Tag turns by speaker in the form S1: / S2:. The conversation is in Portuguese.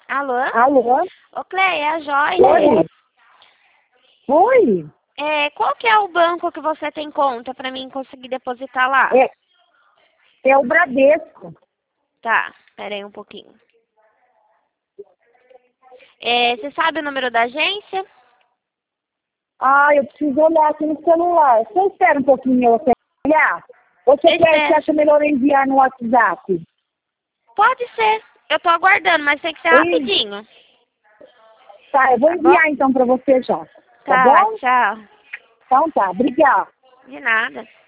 S1: Alô?
S2: Alô?
S1: Ô, Cleia, é a Joyce.
S2: Oi? Oi?
S1: Qual que é o banco que você tem conta pra mim conseguir depositar lá?
S2: É o Bradesco.
S1: Tá, pera aí um pouquinho. Você sabe o número da agência?
S2: Ah, eu preciso olhar aqui no celular. Você espera um pouquinho você olhar? Ou você acha melhor enviar no WhatsApp?
S1: Pode ser. Eu tô aguardando, mas tem que ser rapidinho.
S2: Tá, eu vou enviar então pra você já. Tá
S1: Tá,
S2: bom?
S1: tchau.
S2: Então tá, obrigada.
S1: De nada.